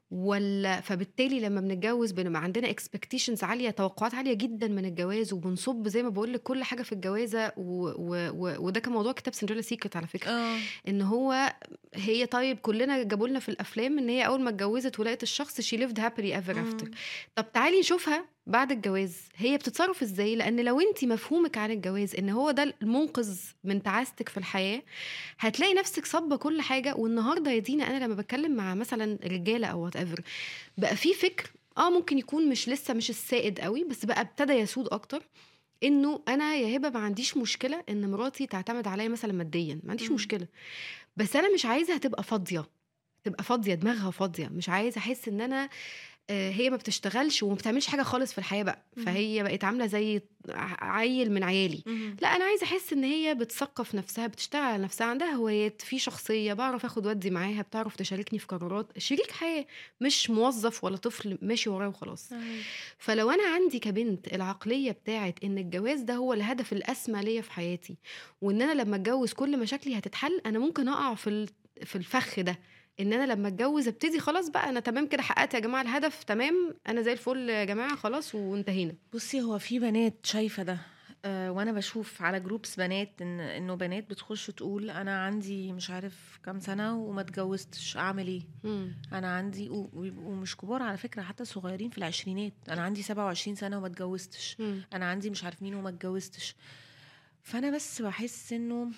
ولا فبالتالي لما بنتجوز بنبقى عندنا expectations عاليه، توقعات عاليه جدا من الجواز، وبنصب زي ما بقول لك كل حاجه في الجوازه و... و... و... وده كان موضوع كتاب سندريلا سيكريت على فكره. اه ان هو هي طيب كلنا جابوا لنا في الافلام ان هي اول ما اتجوزت ولقت الشخص she lived happily ever after. مم. طب تعالي نشوفها بعد الجواز هي بتتصرف ازاي، لان لو انت مفهومك عن الجواز ان هو ده المنقذ من تعاستك في الحياه، هتلاقي نفسك صبه كل حاجه. والنهارده يا دينا انا لما بتكلم مع مثلا رجاله او وات ايفر، بقى في فكر اه ممكن يكون مش لسه مش السائد قوي، بس بقى ابتدى يسود اكتر، انه انا يا هبه ما عنديش مشكله ان مراتي تعتمد عليا مثلا ماديا، ما عنديش مم. مشكله، بس انا مش عايزها تبقى فاضيه، تبقى فاضيه دماغها فاضيه، مش عايزه احس ان انا آه، هي ما بتشتغلش وما بتعملش حاجه خالص في الحياه بقى، مم. فهي بقت عامله زي ع- عيل من عيالي. مم. لا انا عايزه احس ان هي بتثقف نفسها، بتشتغل على نفسها، عندها هوايات، في شخصيه بعرف اخد ودي معاها، بتعرف تشاركني في قرارات، شريك حياه، مش موظف ولا طفل ماشي وراه وخلاص. أيوة. فلو انا عندي كبنت العقليه بتاعت ان الجواز ده هو الهدف الاسمى ليا في حياتي، وان انا لما اتجوز كل مشاكلي هتتحل، انا ممكن اقع في ال- في الفخ ده، ان انا لما اتجوز ابتدي خلاص بقى انا تمام كده، حققت يا جماعه الهدف، تمام انا زي الفل يا جماعه خلاص وانتهينا. بصي هو في بنات شايفة ده، آه، وانا بشوف على جروبس بنات ان انه بنات بتخش تقول انا عندي مش عارف كام سنة وما اتجوزتش، اعمل ايه؟ مم. انا عندي و- ويبقوا مش كبار على فكرة، حتى صغيرين في العشرينات، انا عندي سبعة وعشرين سنة وما اتجوزتش، مم. انا عندي مش عارف مين وما اتجوزتش. فانا بس بحس انه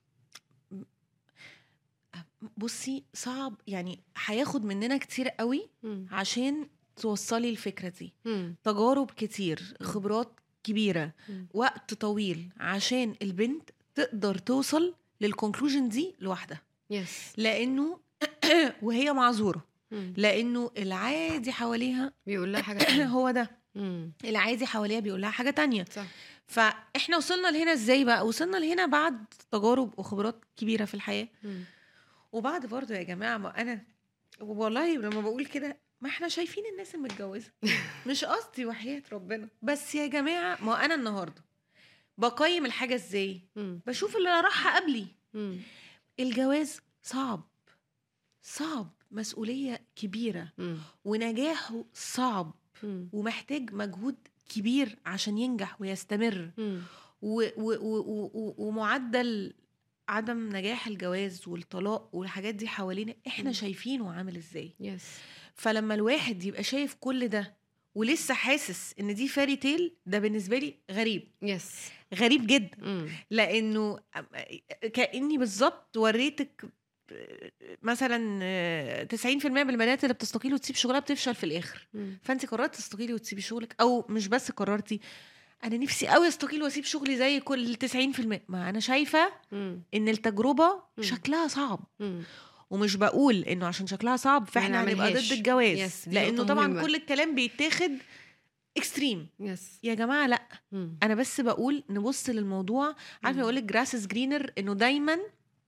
بصي صعب، يعني هياخد مننا كتير قوي مم. عشان توصلي الفكرة دي، مم. تجارب كتير، خبرات كبيرة، مم. وقت طويل عشان البنت تقدر توصل للكونكلوجن دي لوحدها، يس. لانه وهي معذورة، مم. لانه العادي حواليها بيقول لها حاجه تانية. هو ده، مم. العادي حواليها بيقول لها حاجة تانية. صح. فاحنا وصلنا لهنا ازاي بقى؟ وصلنا لهنا بعد تجارب وخبرات كبيرة في الحياة، مم. وبعد برضو يا جماعة، ما انا والله لما بقول كده ما احنا شايفين الناس المتجوزة، مش قصدي وحياة ربنا، بس يا جماعة ما انا النهاردة بقيم الحاجة ازاي؟ مم. بشوف اللي راح قبلي. مم. الجواز صعب، صعب، مسؤولية كبيرة، مم. ونجاحه صعب، مم. ومحتاج مجهود كبير عشان ينجح ويستمر، مم. و و و و ومعدل عدم نجاح الجواز والطلاق والحاجات دي حوالينا احنا مم. شايفينه عامل ازاي. يس. فلما الواحد يبقى شايف كل ده ولسه حاسس ان دي فاري تيل، ده بالنسبة لي غريب، يس. غريب جدا، مم. لانه كأني بالظبط وريتك مثلا تسعين في المية من البنات اللي بتستقيل وتسيب شغلها بتفشل في الاخر، مم. فانت قررت تستقيلي وتسيبي شغلك، او مش بس قررتي، انا نفسي قوي استقيل واسيب شغلي زي كل تسعين في المية. ما انا شايفه مم. ان التجربه مم. شكلها صعب، مم. ومش بقول انه عشان شكلها صعب فاحنا هنبقى نعملهاش. ضد الجواز، يس، دي لانه نقطة طبعا مهمة. كل الكلام بيتاخد اكستريم. يس. يا جماعه لا، مم. انا بس بقول نبص للموضوع، عارفه مم. اقول لك جراسس جرينر، انه دايما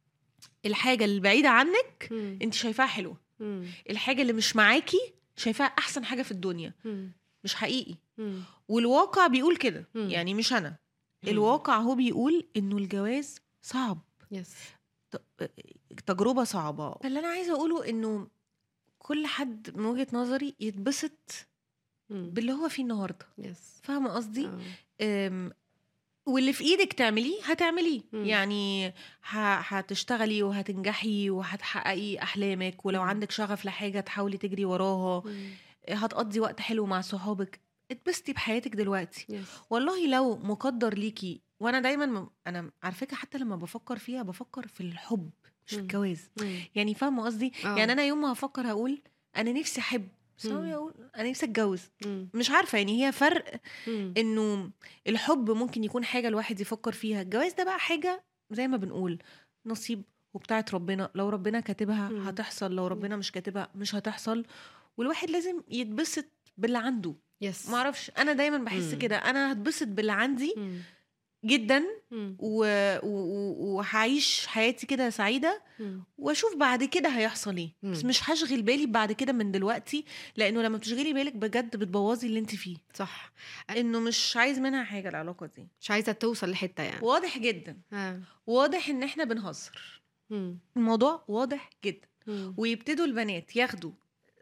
الحاجه اللي بعيده عنك مم. انت شايفاها حلوه، مم. الحاجه اللي مش معاكي شايفاها احسن حاجه في الدنيا. مم. مش حقيقي، مم. والواقع بيقول كده، مم. يعني مش انا، مم. الواقع هو بيقول انه الجواز صعب، يس. ت- تجربه صعبه. فاللي انا عايزه اقوله انه كل حد من وجهه نظري يتبسط مم. باللي هو فيه النهارده، يس. فاهمه قصدي؟ آه. أم، واللي في ايدك تعمليه هتعمليه، مم. يعني ه- هتشتغلي وهتنجحي وهتحققي احلامك، ولو مم. عندك شغف لحاجه تحاولي تجري وراها، مم. هتقضي وقت حلو مع صحابك، اتبسطي بحياتك دلوقتي. يس. والله لو مقدر ليكي، وانا دايما م... انا عارفاكي حتى لما بفكر فيها بفكر في الحب مش في مم. الجواز، مم. يعني فاهمه قصدي؟ آه. يعني انا يوم ما هفكر هقول انا نفسي احب، بس مم. أنا اقول انا نفسي اتجوز، مم. مش عارفه، يعني هي فرق، مم. انه الحب ممكن يكون حاجه الواحد يفكر فيها، الجواز ده بقى حاجه زي ما بنقول نصيب وبتاعت ربنا، لو ربنا كاتبها مم. هتحصل، لو ربنا مش كاتبها مش هتحصل، والواحد لازم يتبسط باللي عنده. يس. ما اعرفش، انا دايما بحس مم. كده، انا هتبسط باللي عندي مم. جدا، مم. و- و- و- وهعيش حياتي كده سعيده، مم. واشوف بعد كده هيحصل ايه، بس مم. مش هشغل بالي بعد كده من دلوقتي، لانه لما بتشغلي بالك بجد بتبوظي اللي انت فيه، صح. انه مش عايز منها حاجه العلاقه دي. مش عايزة توصل لحتة يعني. واضح جدا، ها. واضح ان احنا بنهزر، مم. الموضوع واضح جدا، مم. ويبتدوا البنات ياخدوا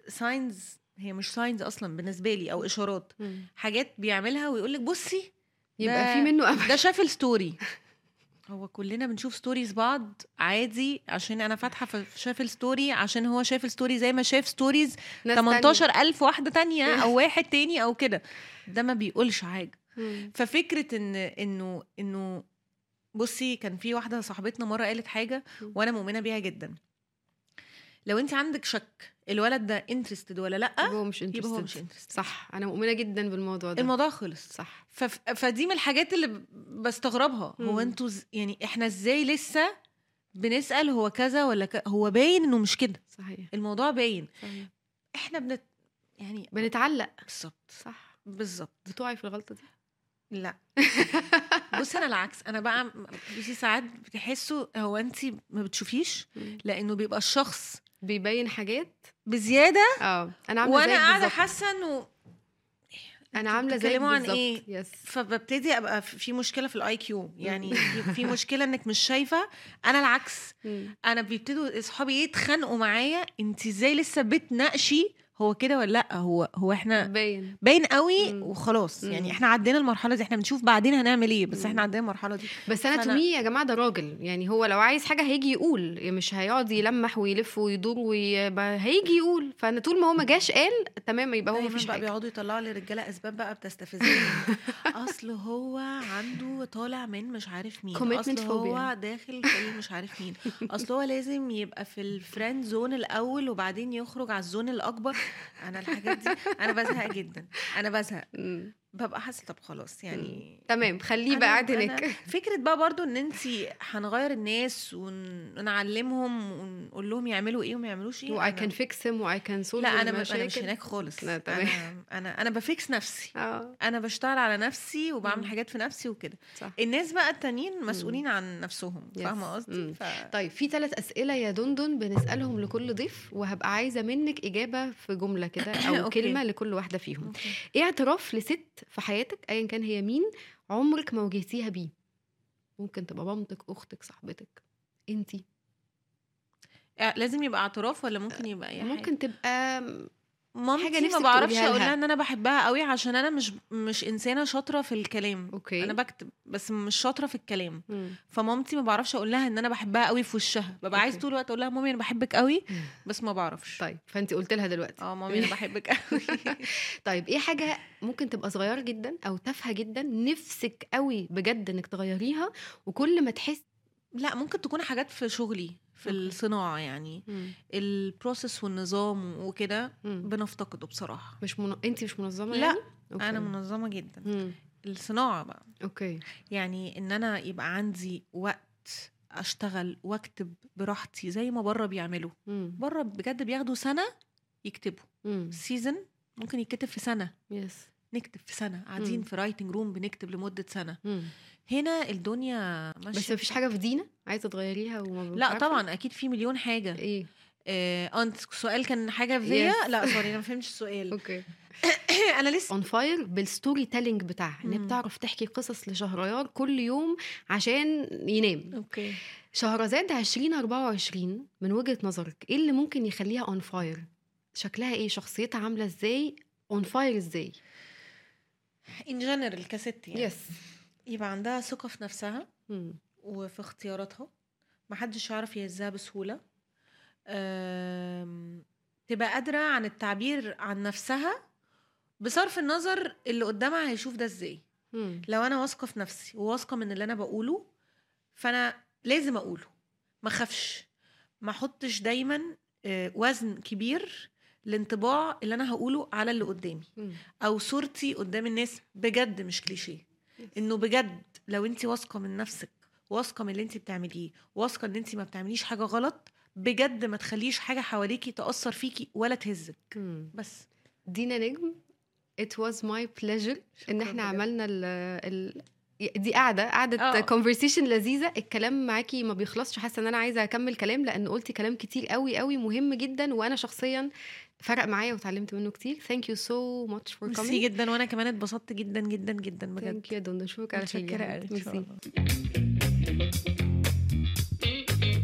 ساينز، هي مش ساينز اصلا بالنسبه لي او اشارات، مم. حاجات بيعملها ويقول لك بصي يبقى ده- في منه ده امل. شاف الستوري. هو كلنا بنشوف ستوريز بعض عادي عشان انا فاتحه فشاف الستوري، عشان هو شاف الستوري زي ما شاف ستوريز ناس تمنتاشر ألف واحده تانية او واحد تاني او كده. ده ما بيقولش حاجه. تانية. ففكره ان انه انه بصي، كان في واحده صاحبتنا مره قالت حاجه مم. وانا مؤمنه بيها جدا. لو انت عندك شك الولد ده انترستد ولا لا، هو مش يبقى هو مش interested. انترستد. صح، انا مؤمنه جدا بالموضوع ده. الموضوع خلص. صح. فف... فدي من الحاجات اللي ب- بستغربها. هو مم. انتوا ز... يعني احنا ازاي لسه بنسأل هو كذا ولا ك... هو باين انه مش كده. صحيح. الموضوع باين. صحيح. احنا بنت يعني بنتعلق. بالظبط صح. بالظبط. بتوعي في الغلطه دي. لا بص انا العكس، انا بقى بصي ساعات بتحسوا هو انت ما بتشوفيش، مم. لانه بيبقى الشخص بيبين حاجات. بزياده اه انا عامله وانا زيك قاعده بالظبط. حاسه انه انا عامله زيك بتتكلموا عن بالظبط. ايه؟ يس. فببتدي ابقى في مشكله في الاي كيو، يعني في- في مشكله انك مش شايفه. انا العكس، مم. انا بيبتدوا اصحابي يتخانقوا معايا، انت ازاي لسه بتناقشي هو كده ولا لا؟ هو هو احنا باين. باين قوي مم. وخلاص. مم. يعني احنا عدينا المرحله دي، احنا بنشوف بعدين هنعمل ايه، بس مم. احنا عدينا المرحله دي. بس انا فأنا- تومي يا جماعه ده راجل، يعني هو لو عايز حاجه هيجي يقول، يعني مش هيقعد يلمح ويلف ويدور ويبقى هيجي يقول. فانا طول ما هو ما جاش قال تمام يبقى هو دايما مفيش بقى حاجه. بيقعدوا يطلعوا للرجاله اسباب بقى بتستفزني. اصل هو عنده طالع من مش عارف مين، Commitment اصل هو phobia. داخل في مش عارف مين، اصل هو لازم يبقى في الفريند زون الاول وبعدين يخرج على الزون الاكبر. انا الحاجات دي انا بزهق جدا، انا بزهق. مم. ببقى حاسه طب خلاص يعني تمام، خليه أنا- بقى قاعد أنا هناك. فكره بقى برضو ان انت هنغير الناس ون- ونعلمهم ونقول لهم يعملوا ايه وما يعملوش ايه. و I أنا- can fix him و I can solve لا انا م- انا المشاكل. مش هناك خالص. لا، تمام. انا انا انا بفيكس نفسي، اه انا بشتغل على نفسي وبعمل مم. حاجات في نفسي وكده. صح. الناس بقى التانيين مسؤولين عن نفسهم، Yes. فاهمه قصدي؟ مم. ف... طيب في ثلاث أسئلة يا دندن بنسألهم لكل ضيف، وهبقى عايزة منك إجابة في جملة كده أو أوكي. كلمة لكل واحدة فيهم. أوكي. إيه اعتراف لست في حياتك أيا كان هي مين عمرك ما واجهتيها بيه؟ ممكن تبقى مامتك، أختك، صاحبتك، أنتي. آه، لازم يبقى اعتراف ولا ممكن يبقى اي حاجه؟ ممكن تبقى مامتي حاجة ما نفسك بعرفش تقوليها اقول لها. لها ان انا بحبها قوي، عشان انا مش مش انسانه شاطره في الكلام. أوكي. انا بكتب بس مش شاطره في الكلام. مم. فمامتي ما بعرفش اقول لها ان انا بحبها قوي في وشها، ببقى عايز أوكي. طول الوقت اقول لها مامي انا بحبك قوي، مم. بس ما بعرفش. طيب فأنتي قلت لها دلوقتي. اه مامي انا بحبك قوي. طيب ايه حاجة ممكن تبقى صغيرة جدا او تافهة جدا نفسك قوي بجد انك تغيريها، وكل ما تحس لا ممكن تكون حاجات في شغلي في أوكي. الصناعه، يعني مم. البروسيس والنظام وكده مم. بنفتقده بصراحه. مش من... انت مش منظمة لا، يعني؟ أوكي. انا منظمه جدا. مم. الصناعه بقى، اوكي. يعني ان انا يبقى عندي وقت اشتغل واكتب براحتي زي ما بره بيعملوا. مم. بره بجد بياخدوا سنه يكتبوا مم. سيزن، ممكن يتكتب في سنه، يس. نكتب في سنه، قاعدين مم. في رايتنج روم بنكتب لمده سنه. مم. هنا الدنيا ماشيه. بس مفيش حاجة في دينا عايزة تغيريها وما لا بتعرفي؟ طبعا اكيد في مليون حاجه. ايه. آه انت السؤال كان حاجه فيا؟ Yes. لا سوري انا ما فهمتش السؤال. اوكي. انا لسه اون فاير بالستوري تيلينج بتاعها، ان هي مم. بتعرف تحكي قصص لشهريار كل يوم عشان ينام. اوكي. شهرزاد عشرين أربعة وعشرين من وجهة نظرك ايه اللي ممكن يخليها اون فاير؟ شكلها ايه؟ شخصيتها عاملة ازاي؟ اون فاير ازاي؟ ان جنرال كست يعني يس. يبقى عندها ثقه في نفسها مم. وفي اختياراتها، محدش يعرف يهزها بسهوله. أم... تبقى قادره عن التعبير عن نفسها بصرف النظر اللي قدامها هيشوف ده ازاي. مم. لو انا واثقه في نفسي وواثقه من اللي انا بقوله، فانا لازم اقوله، ما خافش، ما احطش دايما آه، وزن كبير الانطباع اللي انا هقوله على اللي قدامي مم. او صورتي قدام الناس. بجد مش كليشيه، انه بجد لو انت واثقه من نفسك، واثقه من اللي انت بتعمليه، واثقه ان انت ما بتعمليش حاجه غلط، بجد ما تخليش حاجه حواليكي تاثر فيكي ولا تهزك. مم. بس دينا نجم، it was my pleasure ان احنا بجد. عملنا ال ال دي قاعده قاعده آه. conversation لذيذه. الكلام معاكي ما بيخلصش، حاسه ان انا عايزه اكمل كلام لان قلتي كلام كتير قوي قوي مهم جدا، وانا شخصيا فرق معايا وتعلمت منه كتير. thank you so much for ميرسي coming. جدا، وانا كمان اتبسطت جدا جدا جدا بجد. thank you يا دندن، اشوفك على خير. متشكرة يا أوي، حبيبتي. إن شاء ميرسي. الله.